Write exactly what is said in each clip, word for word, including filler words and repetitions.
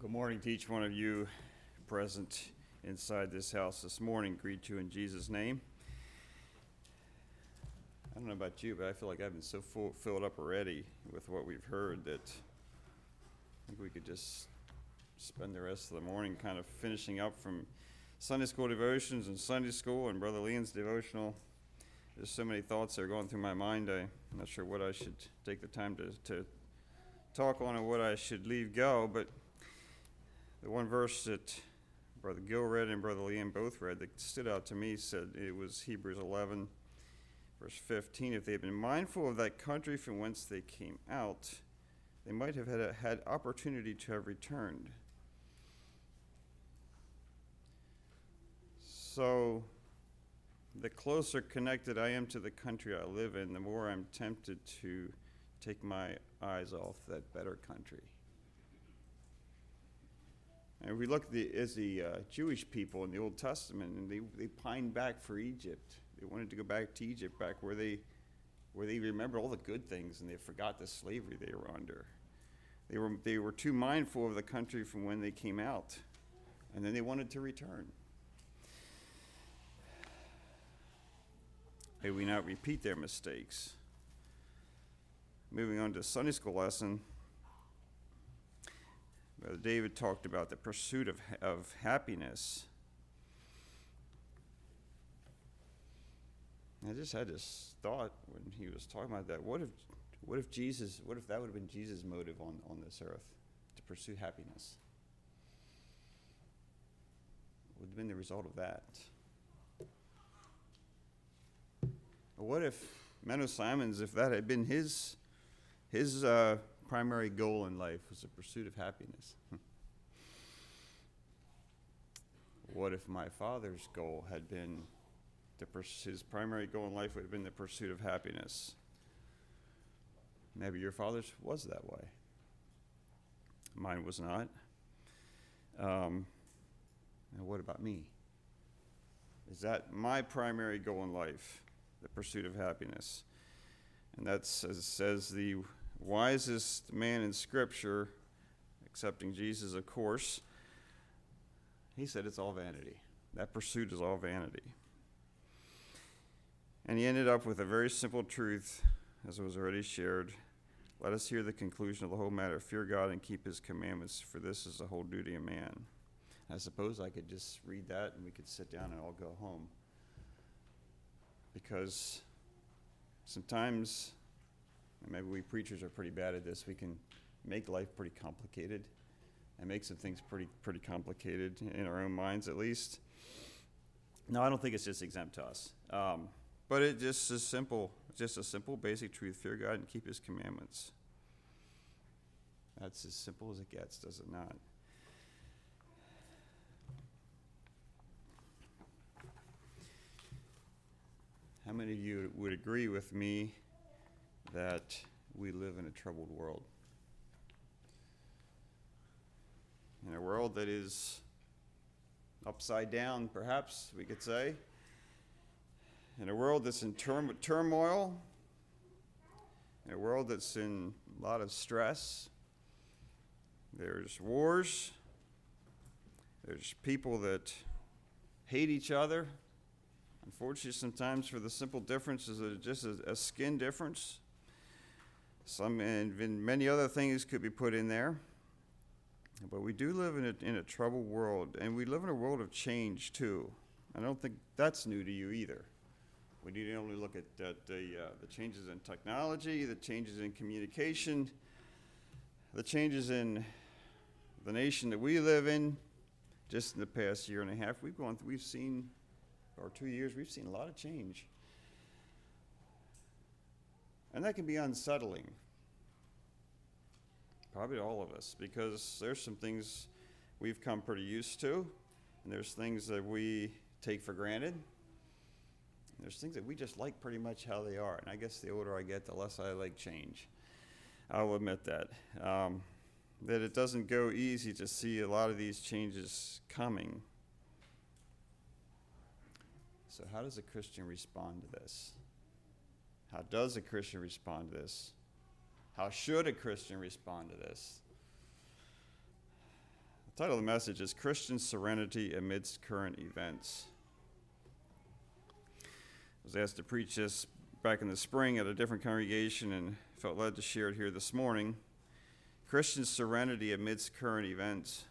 Good morning to each one of you present inside this house this morning. Greet you in Jesus' name. I don't know about you, but I feel like I've been so full, filled up already with what we've heard that I think we could just spend the rest of the morning kind of finishing up from Sunday school devotions and Sunday school and Brother Leon's devotional. There's so many thoughts that are going through my mind. I'm not sure what I should take the time to, to talk on and what I should leave go, but the one verse that Brother Gil read and Brother Leon both read that stood out to me said it was Hebrews eleven, verse fifteen. If they had been mindful of that country from whence they came out, they might have had, a, had opportunity to have returned. So, the closer connected I am to the country I live in, the more I'm tempted to take my eyes off that better country. And we look at the, as the uh, Jewish people in the Old Testament, and they, they pined back for Egypt. They wanted to go back to Egypt, back where they where they remembered all the good things, and they forgot the slavery they were under. They were they were too mindful of the country from when they came out, and then they wanted to return. May we not repeat their mistakes. Moving on to Sunday school lesson. Brother David talked about the pursuit of of happiness. I just had this thought when he was talking about that. What if, what if Jesus? What if that would have been Jesus' motive on, on this earth, to pursue happiness? What would have been the result of that? Or what if Menno Simons, if that had been his his uh, primary goal in life was the pursuit of happiness? What if my father's goal had been, to pers- his primary goal in life would have been the pursuit of happiness? Maybe your father's was that way. Mine was not. Um, and what about me? Is that my primary goal in life, the pursuit of happiness? And that's, as it says, the wisest man in Scripture, excepting Jesus, of course, he said it's all vanity. That pursuit is all vanity. And he ended up with a very simple truth, as was already shared. Let us hear the conclusion of the whole matter. Fear God and keep his commandments, for this is the whole duty of man. I suppose I could just read that and we could sit down and all go home. Because sometimes, and maybe we preachers are pretty bad at this, we can make life pretty complicated and make some things pretty pretty complicated in our own minds, at least. No, I don't think it's just exempt to us. Um, but it just is simple, just a simple basic truth. Fear God and keep his commandments. That's as simple as it gets, does it not? How many of you would agree with me that we live in a troubled world? In a world that is upside down, perhaps we could say. In a world that's in turm- turmoil. In a world that's in a lot of stress. There's wars. There's people that hate each other. Unfortunately, sometimes for the simple differences of just a, a skin difference. Some and many other things could be put in there. But we do live in a, in a troubled world, and we live in a world of change, too. I don't think that's new to you either. We need to only look at, at the, uh, the changes in technology, the changes in communication, the changes in the nation that we live in. Just in the past year and a half, we've gone through, we've seen, or two years, we've seen a lot of change. And that can be unsettling. Probably all of us, because there's some things we've come pretty used to, and there's things that we take for granted. And there's things that we just like pretty much how they are. And I guess the older I get, the less I like change. I'll admit that. Um, that it doesn't go easy to see a lot of these changes coming. So how does a Christian respond to this? How does a Christian respond to this? How should a Christian respond to this? The title of the message is Christian Serenity Amidst Current Events. I was asked to preach this back in the spring at a different congregation and felt led to share it here this morning. Christian serenity amidst current events.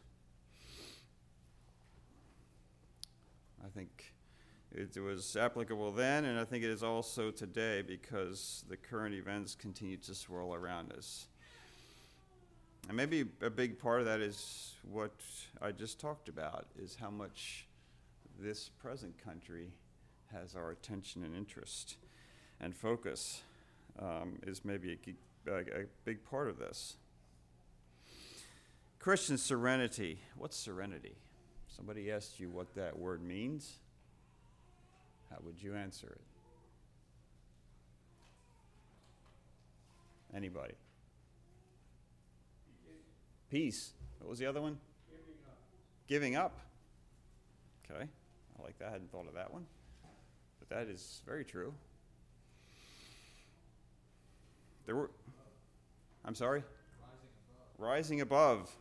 I think it was applicable then, and I think it is also today because the current events continue to swirl around us. And maybe a big part of that is what I just talked about, is how much this present country has our attention and interest and focus, um, is maybe a, a, a big part of this. Christian serenity. What's serenity? Somebody asked you what that word means. How would you answer it? Anybody? Peace. What was the other one? Giving up. Giving up. Okay, I like that. I hadn't thought of that one. But that is very true. There were, I'm sorry? Rising above. Rising above.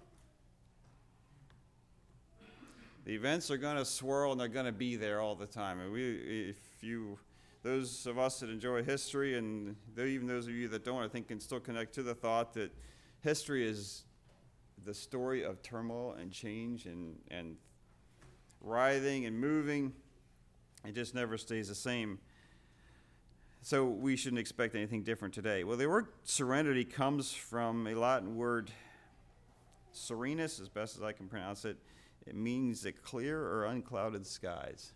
The events are going to swirl and they're going to be there all the time. And we, if you, those of us that enjoy history, and even those of you that don't, I think can still connect to the thought that history is the story of turmoil and change and, and writhing and moving. It just never stays the same. So we shouldn't expect anything different today. Well, the word serenity comes from a Latin word, serenus, as best as I can pronounce it. It means the clear or unclouded skies.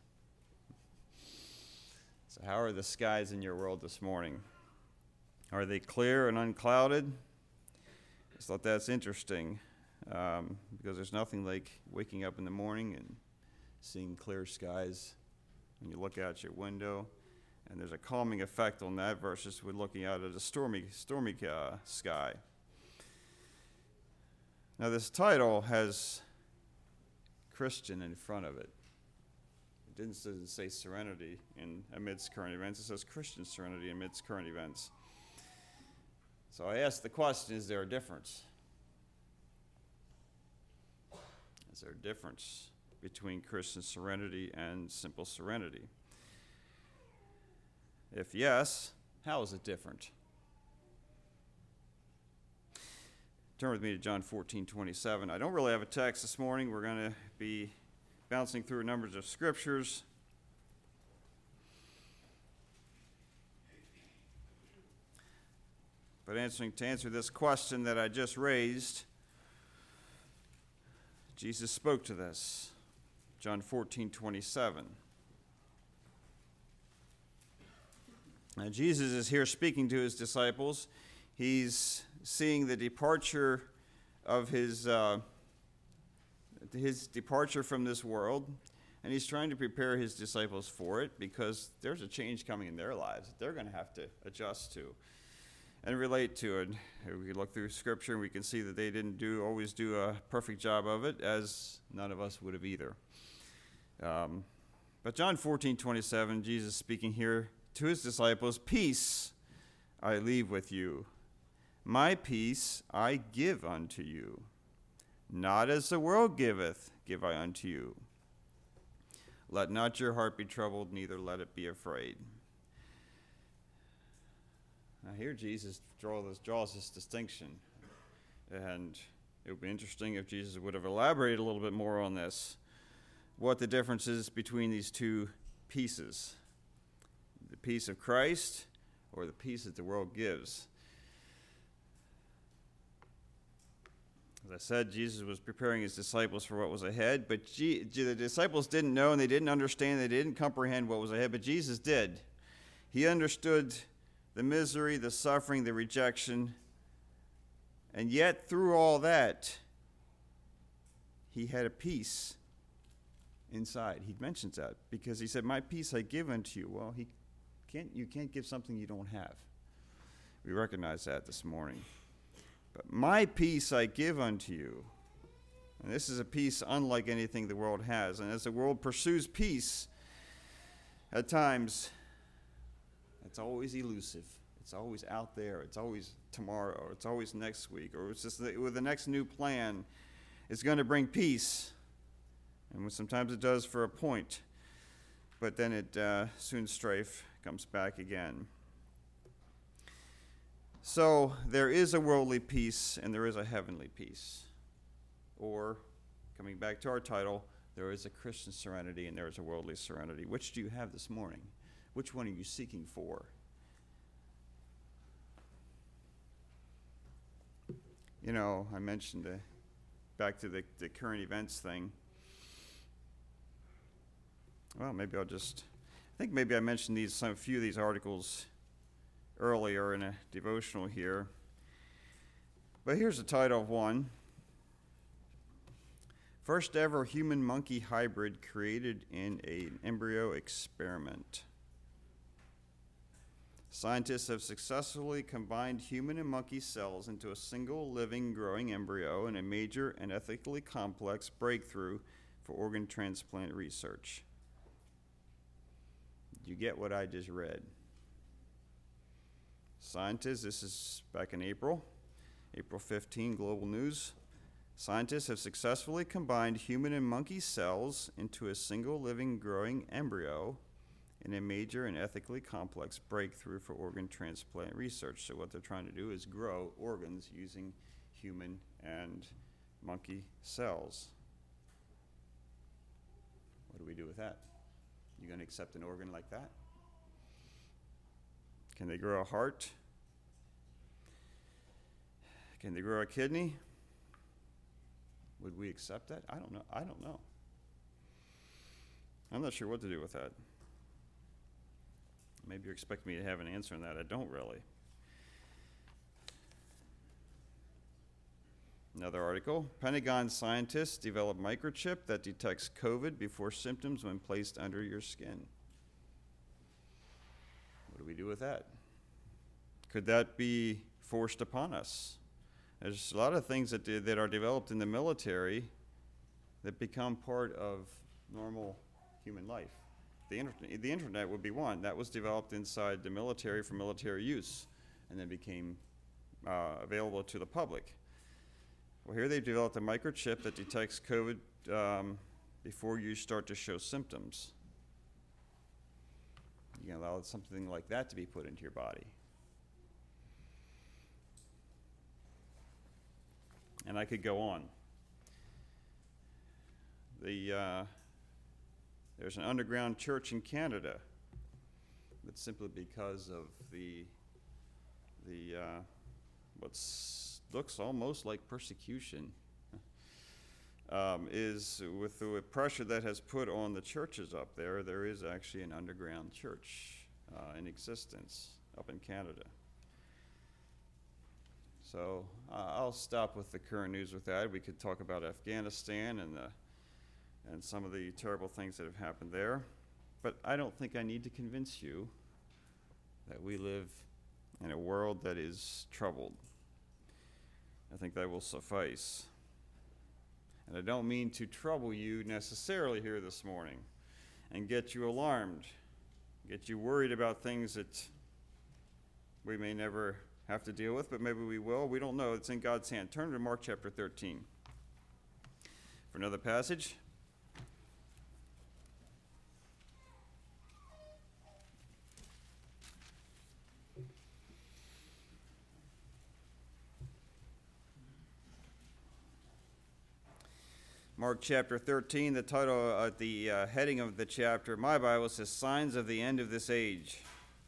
So how are the skies in your world this morning? Are they clear and unclouded? I just thought that's interesting, um, because there's nothing like waking up in the morning and seeing clear skies when you look out your window. And there's a calming effect on that versus with looking out at a stormy, stormy uh, sky. Now this title has Christian in front of it. It didn't, doesn't say serenity in amidst current events. It says Christian serenity amidst current events. So I asked the question, is there a difference? Is there a difference between Christian serenity and simple serenity? If yes, how is it different? Turn with me to John fourteen twenty-seven. I don't really have a text this morning. We're going to be bouncing through numbers of scriptures. But answering to answer this question that I just raised, Jesus spoke to this. John fourteen twenty-seven. Now, Jesus is here speaking to his disciples. He's seeing the departure of his uh, his departure from this world, and he's trying to prepare his disciples for it because there's a change coming in their lives that they're going to have to adjust to and relate to it. We look through Scripture and we can see that they didn't do always do a perfect job of it, as none of us would have either. Um, but John fourteen twenty-seven, Jesus speaking here to his disciples, "Peace I leave with you. My peace I give unto you. Not as the world giveth, give I unto you. Let not your heart be troubled, neither let it be afraid." Now here Jesus draw this, draws this distinction. And it would be interesting if Jesus would have elaborated a little bit more on this, what the difference is between these two pieces. The peace of Christ or the peace that the world gives. As I said, Jesus was preparing his disciples for what was ahead, but G- the disciples didn't know and they didn't understand, they didn't comprehend what was ahead, but Jesus did. He understood the misery, the suffering, the rejection, and yet through all that, he had a peace inside. He mentions that because he said, "My peace I give unto you." Well, he can't. You can't give something you don't have. We recognize that this morning. But my peace I give unto you. And this is a peace unlike anything the world has. And as the world pursues peace, at times, it's always elusive. It's always out there. It's always tomorrow. Or it's always next week. Or it's just the, with the next new plan. is going to bring peace. And sometimes it does for a point, but then it uh, soon strife comes back again. So there is a worldly peace and there is a heavenly peace. Or, coming back to our title, there is a Christian serenity and there is a worldly serenity. Which do you have this morning? Which one are you seeking for? You know, I mentioned the, back to the, the current events thing. Well, maybe I'll just, I think maybe I mentioned these, some few of these articles earlier in a devotional here. But here's the title of one. First ever human-monkey hybrid created in an embryo experiment. Scientists have successfully combined human and monkey cells into a single living growing embryo in a major and ethically complex breakthrough for organ transplant research. You get what I just read. Scientists, this is back in April, April fifteenth, Global News. Scientists have successfully combined human and monkey cells into a single living growing embryo in a major and ethically complex breakthrough for organ transplant research. So what they're trying to do is grow organs using human and monkey cells. What do we do with that? You going to accept an organ like that? Can they grow a heart? Can they grow a kidney? Would we accept that? I don't know. I don't know. I'm not sure what to do with that. Maybe you expect me to have an answer on that. I don't really. Another article. Pentagon scientists develop microchip that detects COVID before symptoms when placed under your skin. What do we do with that? Could that be forced upon us? There's a lot of things that, de- that are developed in the military that become part of normal human life. The, inter- the internet would be one. That was developed inside the military for military use and then became uh, available to the public. Well, here they've developed a microchip that detects COVID um, before you start to show symptoms. You can allow something like that to be put into your body. And I could go on. The, uh, there's an underground church in Canada, but simply because of the, the uh, what's looks almost like persecution, um, is with the pressure that has put on the churches up there, there is actually an underground church uh, in existence up in Canada. So uh, I'll stop with the current news with that. We could talk about Afghanistan and the, and some of the terrible things that have happened there. But I don't think I need to convince you that we live in a world that is troubled. I think that will suffice. And I don't mean to trouble you necessarily here this morning and get you alarmed, get you worried about things that we may never have to deal with, but maybe we will. We don't know. It's in God's hand. Turn to Mark chapter thirteen for another passage. Mark chapter thirteen, the title, uh, the uh, heading of the chapter, my Bible says, Signs of the End of This Age.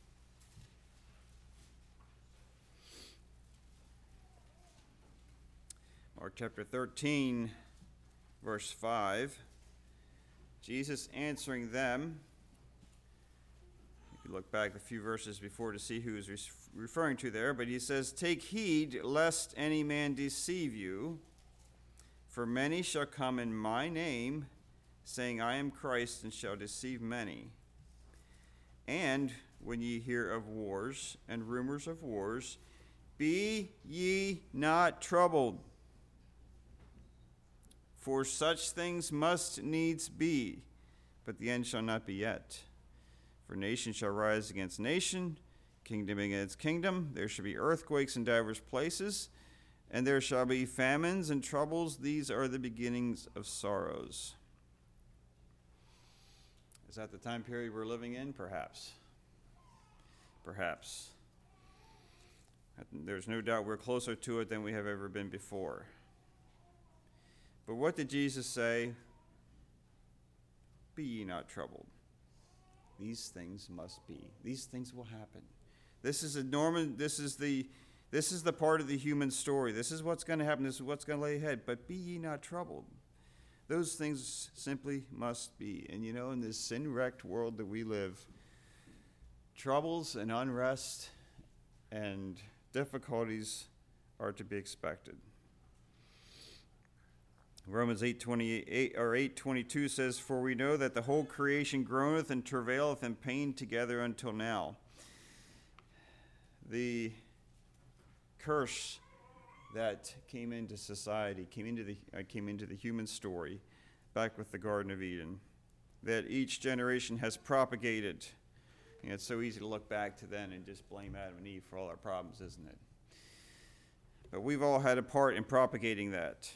Mark chapter thirteen, verse five. Jesus answering them. You can look back a few verses before to see who he's re- referring to there, but he says, Take heed lest any man deceive you. For many shall come in my name, saying, I am Christ, and shall deceive many. And when ye hear of wars and rumors of wars, be ye not troubled. For such things must needs be, but the end shall not be yet. For nation shall rise against nation, kingdom against kingdom. There shall be earthquakes in divers places, and there shall be famines and troubles. These are the beginnings of sorrows. Is that the time period we're living in? Perhaps. Perhaps. There's no doubt we're closer to it than we have ever been before. But what did Jesus say? Be ye not troubled. These things must be. These things will happen. This is a Norman, this is the this is the part of the human story. This is what's going to happen. This is what's going to lay ahead. But be ye not troubled. Those things simply must be. And you know, in this sin-wrecked world that we live, troubles and unrest and difficulties are to be expected. Romans eight twenty-eight or eight twenty-two says, "For we know that the whole creation groaneth and travaileth in pain together until now." The curse that came into society, came into the uh, came into the human story, back with the Garden of Eden, that each generation has propagated. And it's so easy to look back to then and just blame Adam and Eve for all our problems, isn't it? But we've all had a part in propagating that.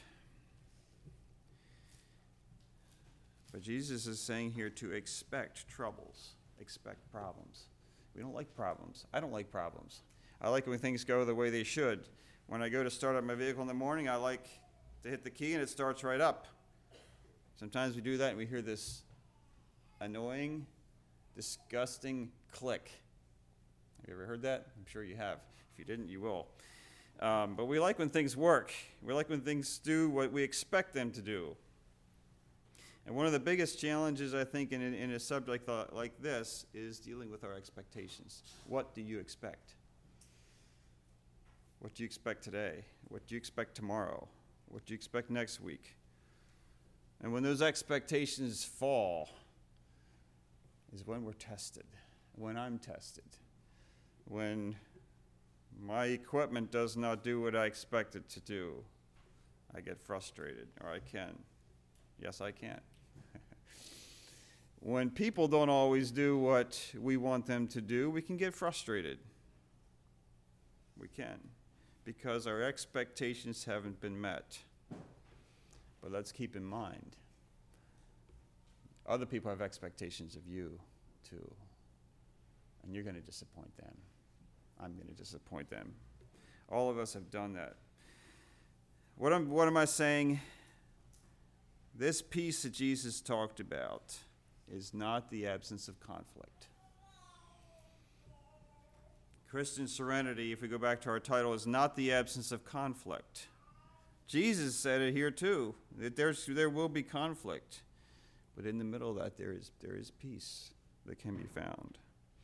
But Jesus is saying here to expect troubles, expect problems. We don't like problems. I don't like problems. I like when things go the way they should. When I go to start up my vehicle in the morning, I like to hit the key and it starts right up. Sometimes we do that and we hear this annoying, disgusting click. Have you ever heard that? I'm sure you have. If you didn't, you will. Um, but we like when things work. We like when things do what we expect them to do. And one of the biggest challenges, I think, in, in a subject like this is dealing with our expectations. What do you expect? What do you expect today? What do you expect tomorrow? What do you expect next week? And when those expectations fall is when we're tested, when I'm tested, when my equipment does not do what I expect it to do. I get frustrated, or I can. Yes, I can. When people don't always do what we want them to do, we can get frustrated. We can, because our expectations haven't been met. But let's keep in mind, other people have expectations of you, too. And you're going to disappoint them. I'm going to disappoint them. All of us have done that. What am, what am I saying? This peace that Jesus talked about is not the absence of conflict. Christian serenity, if we go back to our title, is not the absence of conflict. Jesus said it here too, that there's, there will be conflict. But in the middle of that, there is, there is peace that can be found.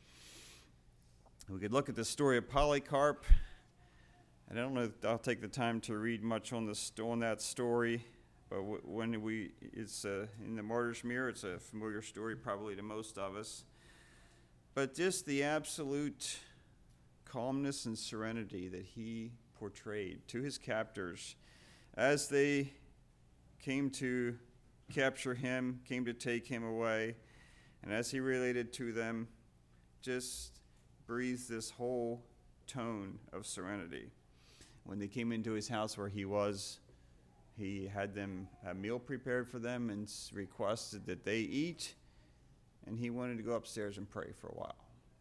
We could look at the story of Polycarp. And I don't know if I'll take the time to read much on, this, on that story. But w- when we, it's uh, in the Martyr's Mirror, it's a familiar story probably to most of us. But just the absolute calmness and serenity that he portrayed to his captors as they came to capture him, came to take him away, and as he related to them, just breathed this whole tone of serenity. When they came into his house where he was, he had them a meal prepared for them and requested that they eat, and he wanted to go upstairs and pray for a while.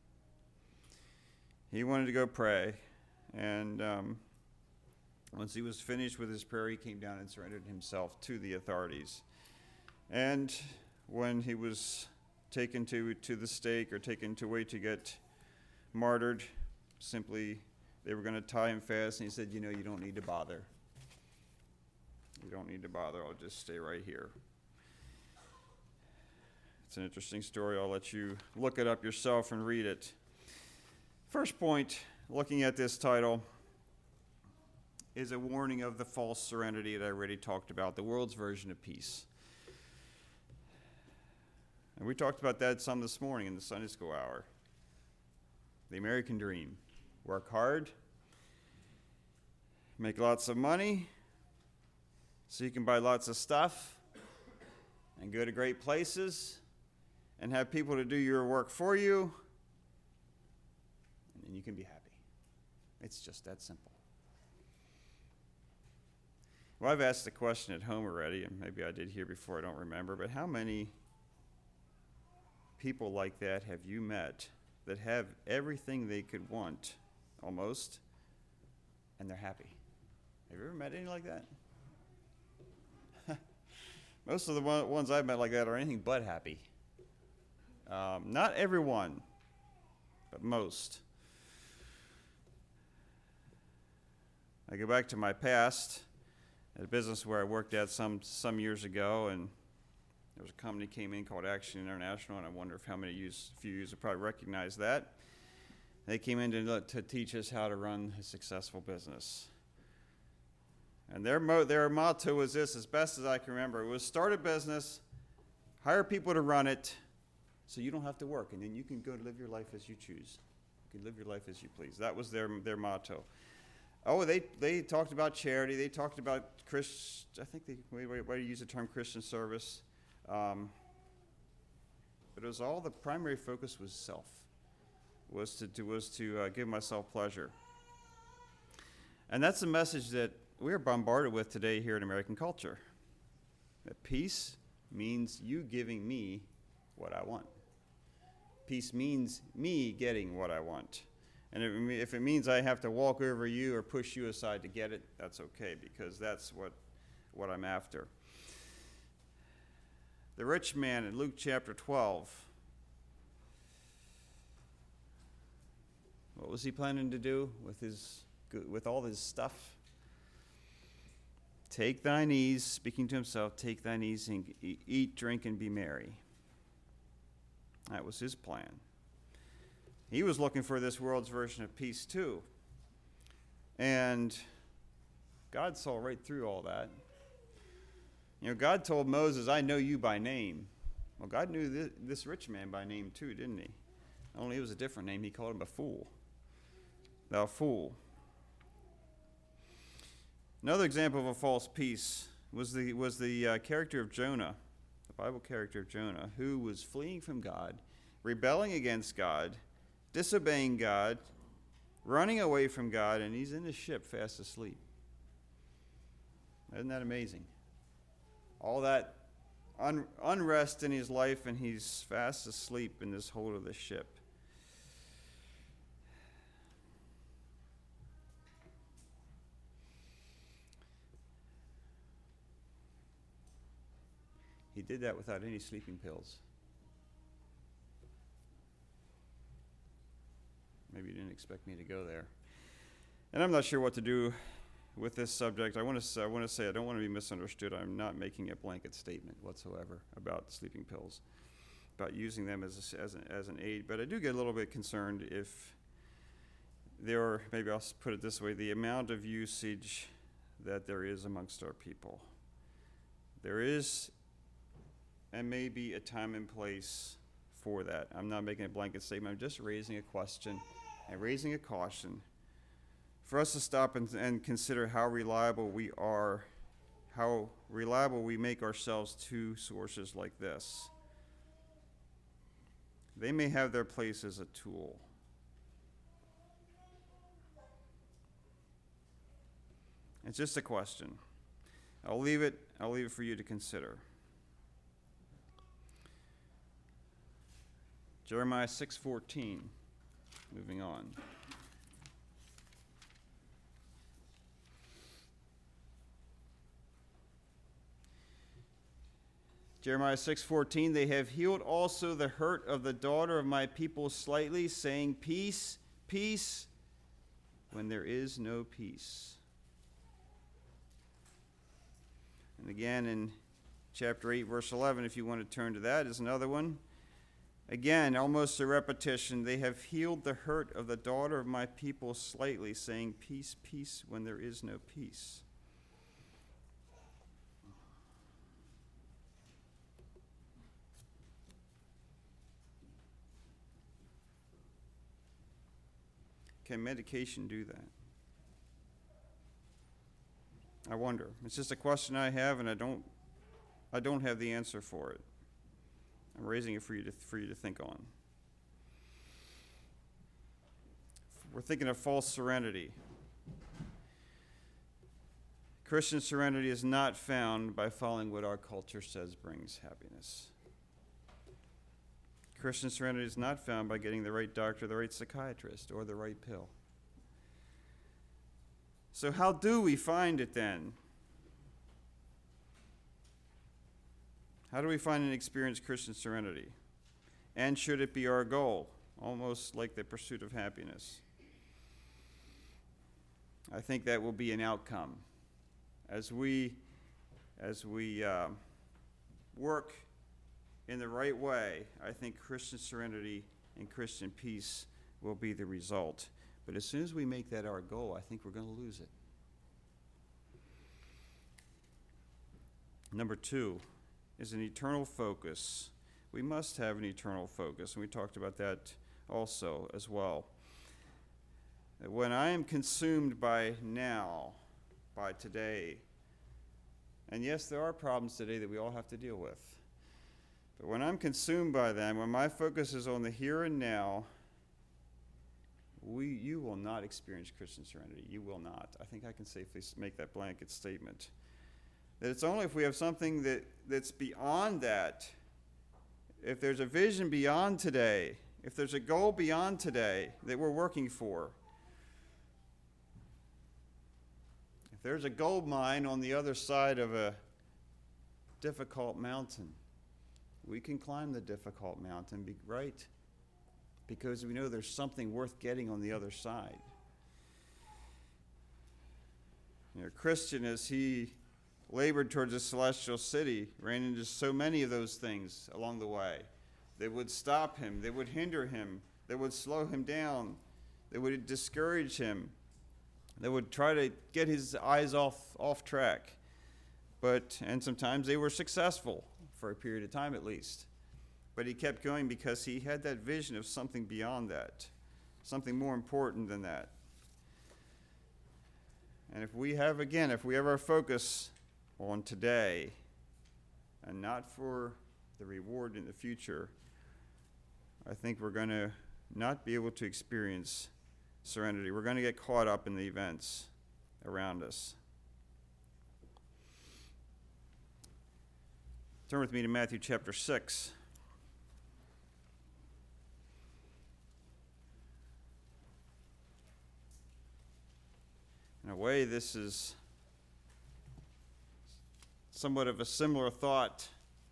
He wanted to go pray, and um, once he was finished with his prayer, he came down and surrendered himself to the authorities. And when he was taken to, to the stake or taken to away to get martyred, simply they were going to tie him fast, and he said, you know, you don't need to bother. You don't need to bother. I'll just stay right here. It's an interesting story. I'll let you look it up yourself and read it. First point, looking at this title, is a warning of the false serenity that I already talked about, the world's version of peace. And we talked about that some this morning in the Sunday school hour. The American dream. Work hard, make lots of money, so you can buy lots of stuff, and go to great places, and have people to do your work for you, and then you can be happy. It's just that simple. Well, I've asked the question at home already, and maybe I did here before, I don't remember, but how many people like that have you met that have everything they could want, almost, and they're happy? Have you ever met any like that? Most of the one, ones I've met like that are anything but happy. Um, not everyone, but most. I go back to my past, at a business where I worked at some some years ago, and there was a company came in called Action International, and I wonder if how many of you, a few of you would probably recognize that. They came in to, to teach us how to run a successful business. And their mo- their motto was this, as best as I can remember, it was start a business, hire people to run it, so you don't have to work, and then you can go live your life as you choose. You can live your life as you please. That was their their motto. Oh, they they talked about charity. They talked about Christ. I think they why do you use the term Christian service? Um, but it was all the primary focus was self. Was to, to was to uh, give myself pleasure. And that's the message that we are bombarded with today here in American culture. That peace means you giving me what I want. Peace means me getting what I want. And if it means I have to walk over you or push you aside to get it, that's okay, because that's what, what I'm after. The rich man in Luke chapter twelve, what was he planning to do with his with all his stuff? Take thine ease, speaking to himself, take thine ease and eat, drink, and be merry. That was his plan. He was looking for this world's version of peace too. And God saw right through all that. You know, God told Moses, I know you by name. Well, God knew this, this rich man by name too, didn't he? Only it was a different name. He called him a fool. Thou fool. Another example of a false peace was the was the uh, character of Jonah, the Bible character of Jonah, who was fleeing from God, rebelling against God, disobeying God, running away from God, and he's in the ship fast asleep. Isn't that amazing? All that un- unrest in his life, and he's fast asleep in this hold of the ship. He did that without any sleeping pills. Maybe you didn't expect me to go there. And I'm not sure what to do with this subject. I want to say, I want to say I don't want to be misunderstood. I'm not making a blanket statement whatsoever about sleeping pills, about using them as a, as, an, as an aid. But I do get a little bit concerned if there are, maybe I'll put it this way, the amount of usage that there is amongst our people. There is and may be a time and place for that. I'm not making a blanket statement. I'm just raising a question and raising a caution for us to stop and, and consider how reliable we are, how reliable we make ourselves to sources like this. They may have their place as a tool. It's just a question. I'll leave it, I'll leave it for you to consider. Jeremiah six fourteen, moving on. Jeremiah six fourteen, they have healed also the hurt of the daughter of my people slightly, saying, peace, peace, when there is no peace. And again in chapter eight, verse eleven, if you want to turn to that, is another one. Again, almost a repetition. They have healed the hurt of the daughter of my people slightly, saying, peace, peace, when there is no peace. Can medication do that? I wonder. It's just a question I have, and I don't, I don't have the answer for it. I'm raising it for you to for you to think on. We're thinking of false serenity. Christian serenity is not found by following what our culture says brings happiness. Christian serenity is not found by getting the right doctor, the right psychiatrist, or the right pill. So how do we find it then? How do we find and experience Christian serenity? And should it be our goal? Almost like the pursuit of happiness. I think that will be an outcome. As we, as we uh, work in the right way, I think Christian serenity and Christian peace will be the result. But as soon as we make that our goal, I think we're going to lose it. Number two is an eternal focus. We must have an eternal focus, and we talked about that also as well. When I am consumed by now, by today, and yes, there are problems today that we all have to deal with, but when I'm consumed by them, when my focus is on the here and now, we, you will not experience Christian serenity. You will not. I think I can safely make that blanket statement. That it's only if we have something that, that's beyond that, if there's a vision beyond today, if there's a goal beyond today that we're working for, if there's a gold mine on the other side of a difficult mountain, we can climb the difficult mountain, be, right? Because we know there's something worth getting on the other side. You know, Christian, as he labored towards the celestial city, ran into so many of those things along the way. They would stop him. They would hinder him. They would slow him down. They would discourage him. They would try to get his eyes off, off track. But, and sometimes they were successful, for a period of time at least. But he kept going because he had that vision of something beyond that, something more important than that. And if we have, again, if we have our focus on today and not for the reward in the future, I think we're going to not be able to experience serenity. We're going to get caught up in the events around us. Turn with me to Matthew chapter six. In a way, this is somewhat of a similar thought.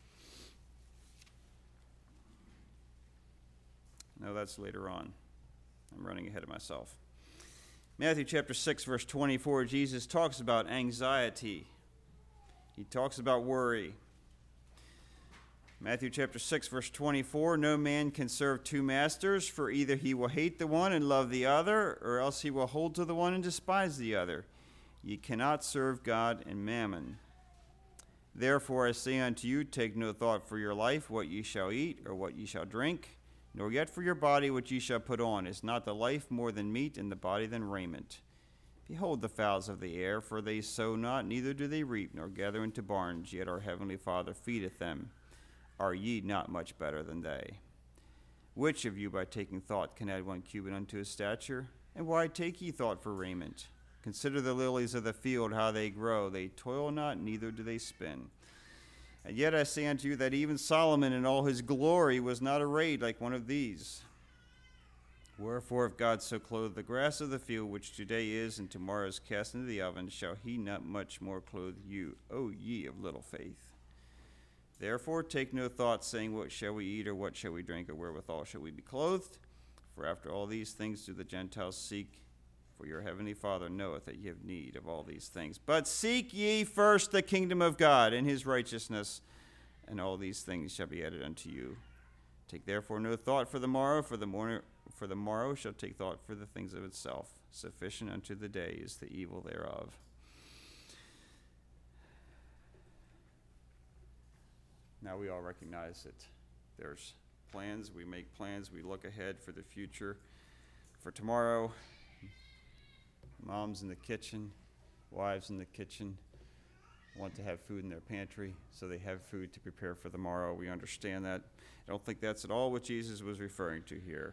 No, that's later on. I'm running ahead of myself. Matthew chapter six, verse twenty-four, Jesus talks about anxiety. He talks about worry. Matthew chapter six, verse twenty-four, no man can serve two masters, for either he will hate the one and love the other, or else he will hold to the one and despise the other. Ye cannot serve God and mammon. Therefore I say unto you, take no thought for your life, what ye shall eat, or what ye shall drink, nor yet for your body what ye shall put on. Is not the life more than meat, and the body than raiment? Behold the fowls of the air, for they sow not, neither do they reap, nor gather into barns, yet our heavenly Father feedeth them. Are ye not much better than they? Which of you by taking thought can add one cubit unto his stature? And why take ye thought for raiment? Consider the lilies of the field, how they grow. They toil not, neither do they spin. And yet I say unto you that even Solomon in all his glory was not arrayed like one of these. Wherefore, if God so clothe the grass of the field, which today is and tomorrow is cast into the oven, shall he not much more clothe you, O ye of little faith? Therefore take no thought, saying, what shall we eat, or what shall we drink, or wherewithal shall we be clothed? For after all these things do the Gentiles seek, for your heavenly Father knoweth that ye have need of all these things. But seek ye first the kingdom of God and his righteousness, and all these things shall be added unto you. Take therefore no thought for the morrow, for the morning, for the morrow shall take thought for the things of itself. Sufficient unto the day is the evil thereof. Now we all recognize that there's plans. We make plans. We look ahead for the future. For tomorrow, moms in the kitchen, wives in the kitchen want to have food in their pantry, so they have food to prepare for the morrow. We understand that. I don't think that's at all what Jesus was referring to here.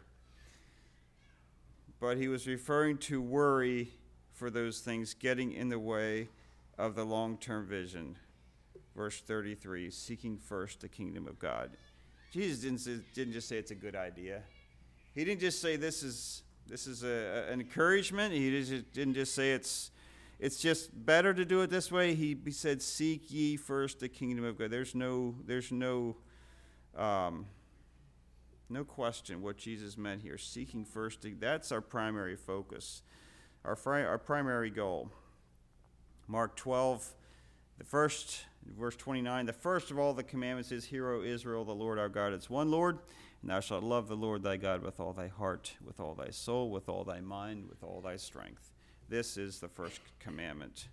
But he was referring to worry for those things getting in the way of the long-term vision. Verse thirty-three, seeking first the kingdom of God. Jesus didn't, say, didn't just say it's a good idea. He didn't just say this is this is a, a, an encouragement. He just, didn't just say it's it's just better to do it this way. He, he said, seek ye first the kingdom of God. There's no there's no um, no question what Jesus meant here. Seeking first, the, that's our primary focus, our fri- our primary goal. Mark twelve, the first, verse twenty-nine, the first of all the commandments is, Hear, O Israel, the Lord our God is one Lord, and thou shalt love the Lord thy God with all thy heart, with all thy soul, with all thy mind, with all thy strength. This is the first commandment.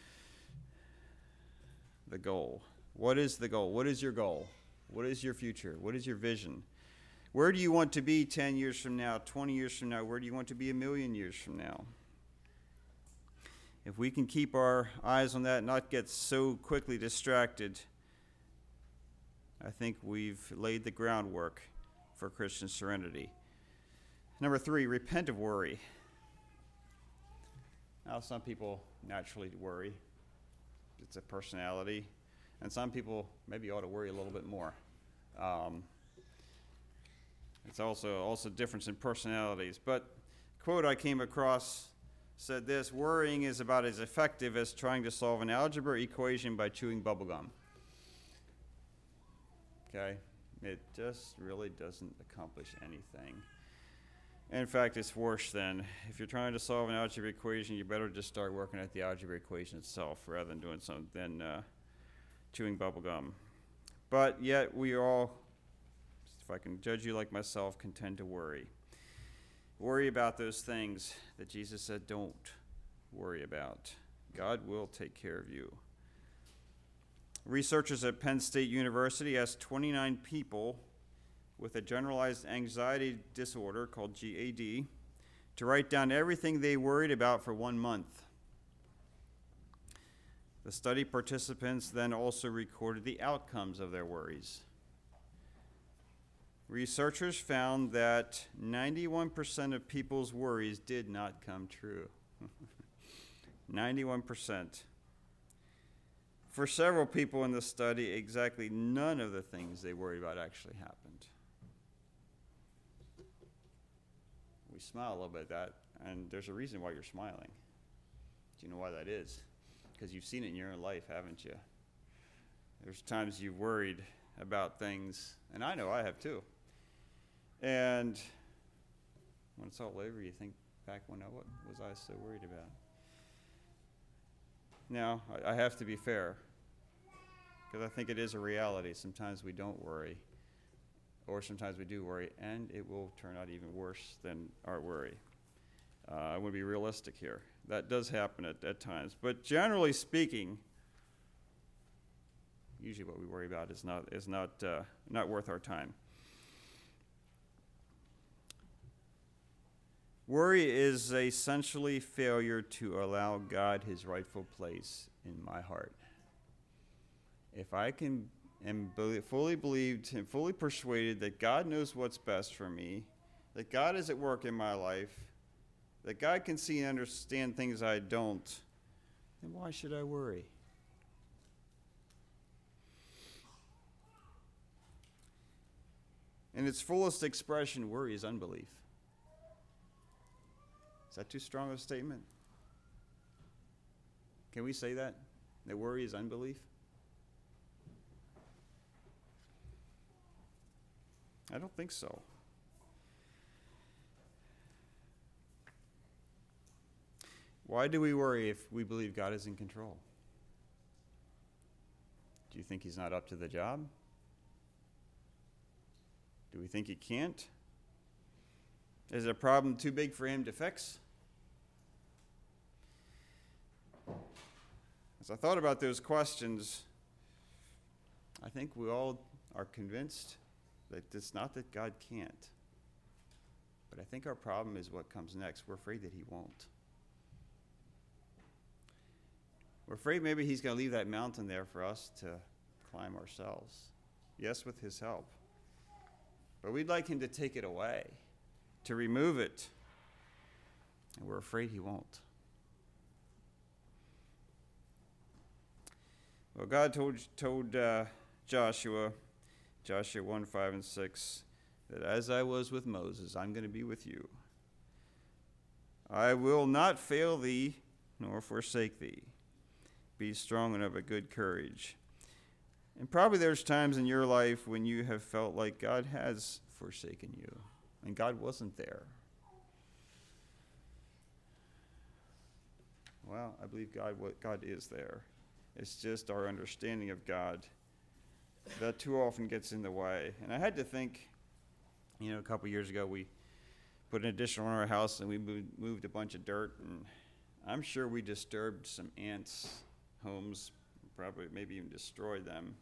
The goal. What is the goal? What is your goal? What is your future? What is your vision? Where do you want to be ten years from now, twenty years from now? Where do you want to be a million years from now? If we can keep our eyes on that and not get so quickly distracted, I think we've laid the groundwork for Christian serenity. Number three, repent of worry. Now, some people naturally worry. It's a personality. And some people maybe ought to worry a little bit more. Um, it's also also difference in personalities. But a quote I came across said this: worrying is about as effective as trying to solve an algebra equation by chewing bubblegum. Okay? It just really doesn't accomplish anything. In fact, it's worse than, if you're trying to solve an algebra equation, you better just start working at the algebra equation itself rather than doing something than uh, chewing bubblegum. But yet we all, if I can judge you like myself, can tend to worry. Worry about those things that Jesus said don't worry about. God will take care of you. Researchers at Penn State University asked twenty-nine people with a generalized anxiety disorder called G A D to write down everything they worried about for one month. The study participants then also recorded the outcomes of their worries. Researchers found that ninety-one percent of people's worries did not come true. ninety-one percent. For several people in the study, exactly none of the things they worried about actually happened. We smile a little bit at that, and there's a reason why you're smiling. Do you know why that is? Because you've seen it in your own life, haven't you? There's times you've worried about things, and I know I have too. And when it's all over, you think back when I, what was I so worried about? Now, I, I have to be fair, because I think it is a reality. Sometimes we don't worry, or sometimes we do worry, and it will turn out even worse than our worry. Uh, I want to be realistic here. That does happen at, at times. But generally speaking, usually what we worry about is not is not uh, not worth our time. Worry is essentially failure to allow God his rightful place in my heart. If I can am be- fully believed and fully persuaded that God knows what's best for me, that God is at work in my life, that God can see and understand things I don't, then why should I worry? In its fullest expression, worry is unbelief. Is that too strong of a statement? Can we say that? That worry is unbelief? I don't think so. Why do we worry if we believe God is in control? Do you think he's not up to the job? Do we think he can't? Is a problem too big for him to fix? As I thought about those questions, I think we all are convinced that it's not that God can't. But I think our problem is what comes next. We're afraid that he won't. We're afraid maybe he's going to leave that mountain there for us to climb ourselves. Yes, with his help. But we'd like him to take it away, to remove it. And we're afraid he won't. Well, God told told uh, Joshua, Joshua one, five, and six, that as I was with Moses, I'm going to be with you. I will not fail thee, nor forsake thee. Be strong and of a good courage. And probably there's times in your life when you have felt like God has forsaken you, and God wasn't there. Well, I believe God, what God is there. It's just our understanding of God that too often gets in the way. And I had to think, you know, a couple years ago we put an addition on our house and we moved, moved a bunch of dirt, and I'm sure we disturbed some ants' homes, probably maybe even destroyed them.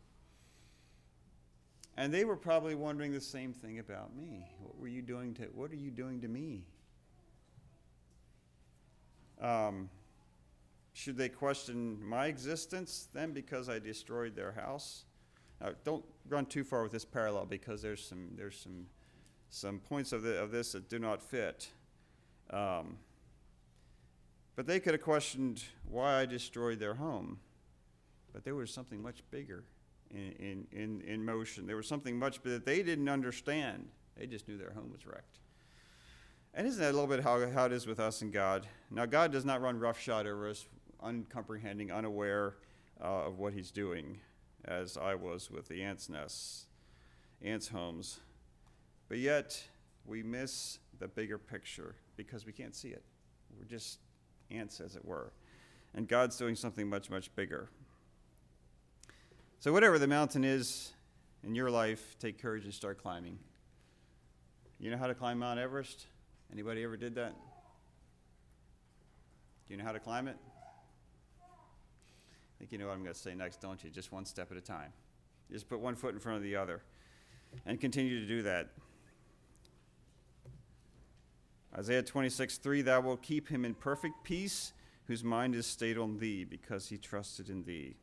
And they were probably wondering the same thing about me. What were you doing to, what are you doing to me? Um, should they question my existence then because I destroyed their house? Now, don't run too far with this parallel because there's some there's some some points of the, of this that do not fit. Um, but they could have questioned why I destroyed their home. But there was something much bigger in in in, in motion. There was something much bigger that they didn't understand. They just knew their home was wrecked. And isn't that a little bit how, how it is with us and God? Now, God does not run roughshod over us, uncomprehending, unaware uh, of what he's doing, as I was with the ants' nests, ants' homes. But yet, we miss the bigger picture because we can't see it. We're just ants, as it were. And God's doing something much, much bigger. So whatever the mountain is in your life, take courage and start climbing. You know how to climb Mount Everest? Anybody ever did that? Do you know how to climb it? I think you know what I'm going to say next, don't you? Just one step at a time. Just put one foot in front of the other and continue to do that. Isaiah twenty-six, three, thou wilt keep him in perfect peace, whose mind is stayed on thee, because he trusted in thee.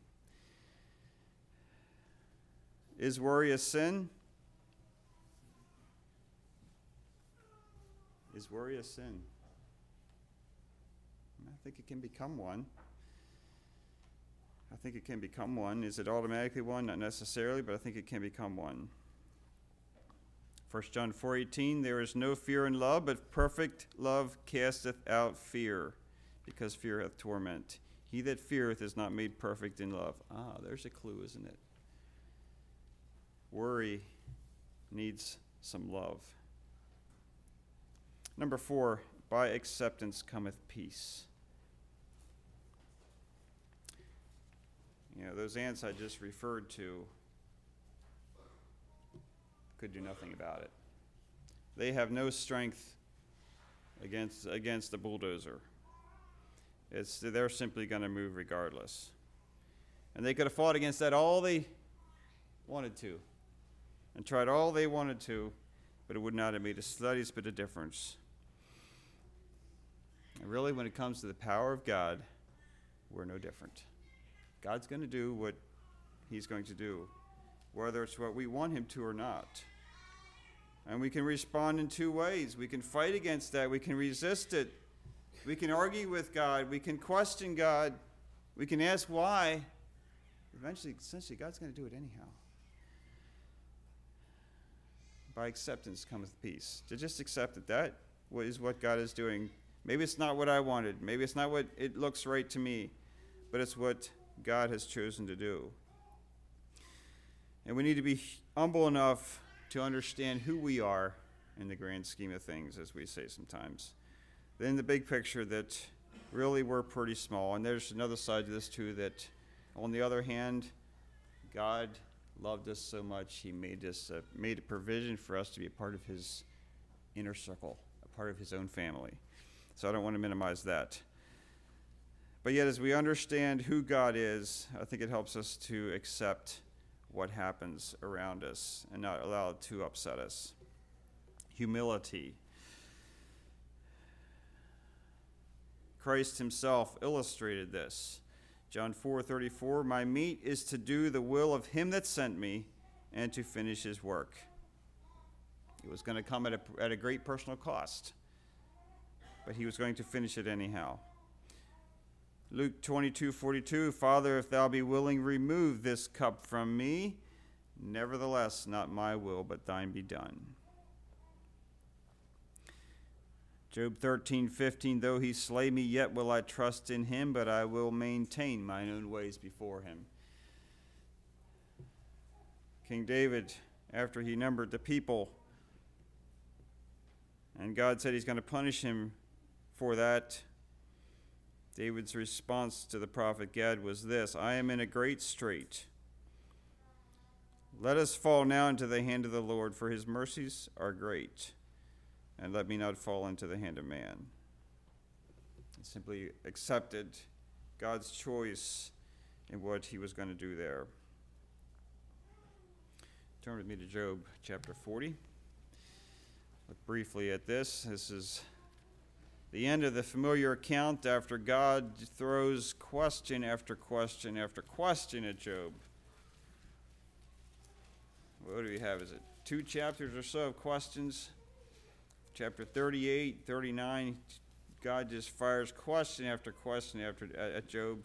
Is worry a sin? Is worry a sin? I think it can become one. I think it can become one. Is it automatically one? Not necessarily, but I think it can become one. First John four eighteen, there is no fear in love, but perfect love casteth out fear, because fear hath torment. He that feareth is not made perfect in love. Ah, there's a clue, isn't it? Worry needs some love. Number four, by acceptance cometh peace. You know, those ants I just referred to could do nothing about it. They have no strength against against the bulldozer. It's they're simply going to move regardless. And they could have fought against that all they wanted to and tried all they wanted to, but it would not have made the slightest bit of difference. And really, when it comes to the power of God, we're no different. God's going to do what he's going to do, whether it's what we want him to or not. And we can respond in two ways. We can fight against that. We can resist it. We can argue with God. We can question God. We can ask why. Eventually, essentially, God's going to do it anyhow. By acceptance cometh peace. To just accept that that is what God is doing. Maybe it's not what I wanted. Maybe it's not what it looks right to me. But it's what God has chosen to do. And we need to be humble enough to understand who we are in the grand scheme of things, as we say sometimes. Then the big picture that really we're pretty small. And there's another side to this too, that on the other hand, God loved us so much, he made us uh, made a provision for us to be a part of his inner circle, a part of his own family. So I don't want to minimize that. But yet, as we understand who God is, I think it helps us to accept what happens around us and not allow it to upset us. Humility. Christ himself illustrated this. John four thirty-four, my meat is to do the will of him that sent me and to finish his work. It was going to come at a, at a great personal cost, but he was going to finish it anyhow. Luke twenty-two forty-two, Father, if thou be willing, remove this cup from me. Nevertheless, not my will, but thine be done. Job thirteen fifteen, though he slay me, yet will I trust in him, but I will maintain mine own ways before him. King David, after he numbered the people, and God said he's going to punish him for that, David's response to the prophet Gad was this: I am in a great strait. Let us fall now into the hand of the Lord, for his mercies are great, and let me not fall into the hand of man. He simply accepted God's choice in what he was going to do there. Turn with me to Job chapter forty. Look briefly at this. This is the end of the familiar account after God throws question after question after question at Job. What do we have? Is it two chapters or so of questions? Chapter thirty-eight, thirty-nine, God just fires question after question after at Job.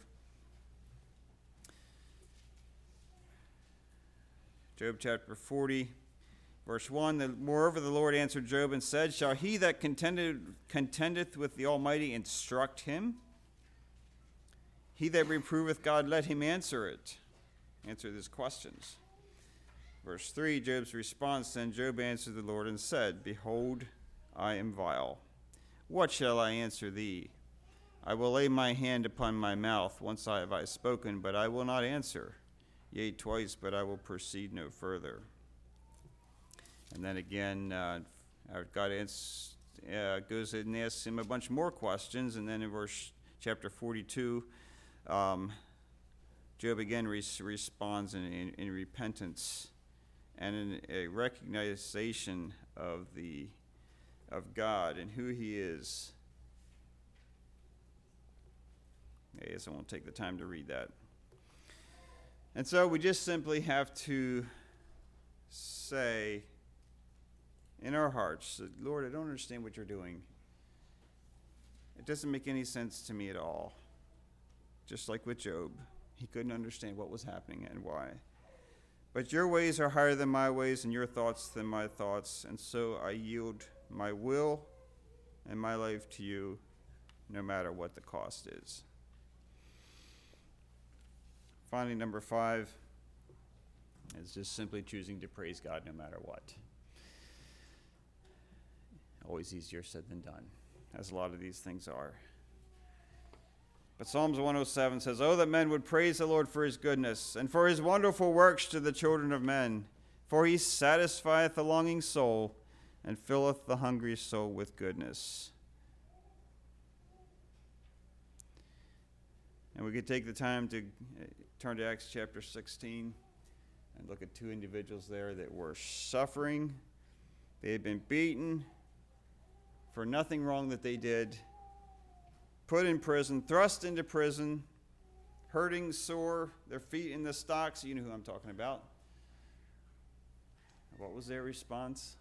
Job chapter forty, verse one, the, moreover the Lord answered Job and said, shall he that contended, contendeth with the Almighty instruct him? He that reproveth God, let him answer it. Answer these questions. Verse three, Job's response, then Job answered the Lord and said, behold, I am vile. What shall I answer thee? I will lay my hand upon my mouth. Once I have I spoken, but I will not answer. Yea, twice, but I will proceed no further. And then again, uh, God answers, uh, goes and asks him a bunch more questions. And then in verse chapter forty-two, um, Job again res- responds in, in, in repentance and in a recognition of the of God and who he is. I guess I won't take the time to read that. And so we just simply have to say in our hearts that, Lord, I don't understand what you're doing. It doesn't make any sense to me at all. Just like with Job, he couldn't understand what was happening and why. But your ways are higher than my ways and your thoughts than my thoughts, and so I yield my will and my life to you, no matter what the cost is. Finally, number five is just simply choosing to praise God no matter what. Always easier said than done, as a lot of these things are. But Psalms one oh seven says, oh, that men would praise the Lord for his goodness, and for his wonderful works to the children of men. For he satisfieth the longing soul, and filleth the hungry soul with goodness. And we could take the time to turn to Acts chapter sixteen and look at two individuals there that were suffering. They had been beaten for nothing wrong that they did, put in prison, thrust into prison, hurting, sore, their feet in the stocks. You know who I'm talking about. What was their response?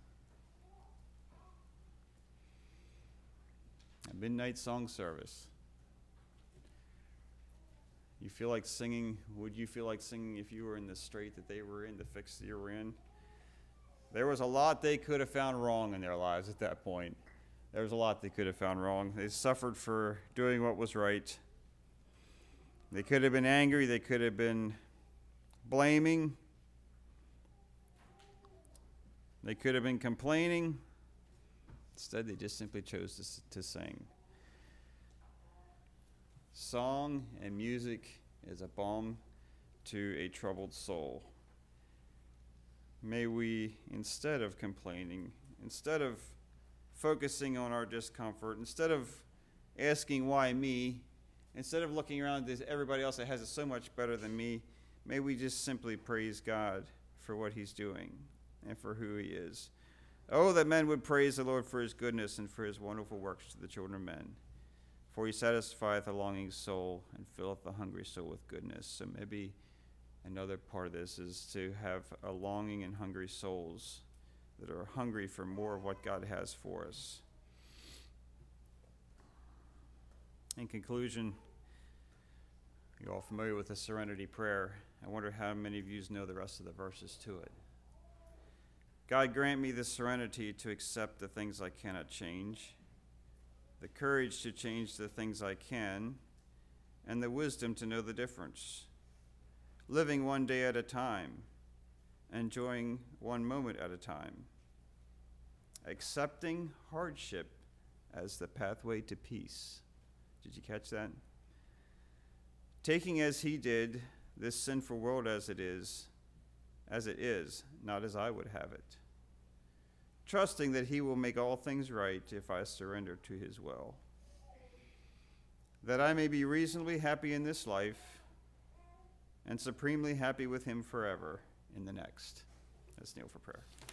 A midnight song service. You feel like singing, would you feel like singing if you were in the strait that they were in, the fix that you were in? There was a lot they could have found wrong in their lives at that point. There was a lot they could have found wrong. They suffered for doing what was right. They could have been angry. They could have been blaming. They could have been complaining. Instead, they just simply chose to, to sing. Song and music is a balm to a troubled soul. May we, instead of complaining, instead of focusing on our discomfort, instead of asking why me, instead of looking around at everybody else that has it so much better than me, may we just simply praise God for what he's doing and for who he is. Oh, that men would praise the Lord for his goodness and for his wonderful works to the children of men. For he satisfieth a longing soul and filleth the hungry soul with goodness. So maybe another part of this is to have a longing and hungry souls that are hungry for more of what God has for us. In conclusion, You're all familiar with the Serenity Prayer. I wonder how many of you know the rest of the verses to it. God, grant me the serenity to accept the things I cannot change, the courage to change the things I can, and the wisdom to know the difference. Living one day at a time, enjoying one moment at a time, accepting hardship as the pathway to peace. Did you catch that? Taking as he did this sinful world as it is, as it is, not as I would have it. Trusting that he will make all things right if I surrender to his will. That I may be reasonably happy in this life and supremely happy with him forever in the next. Let's kneel for prayer.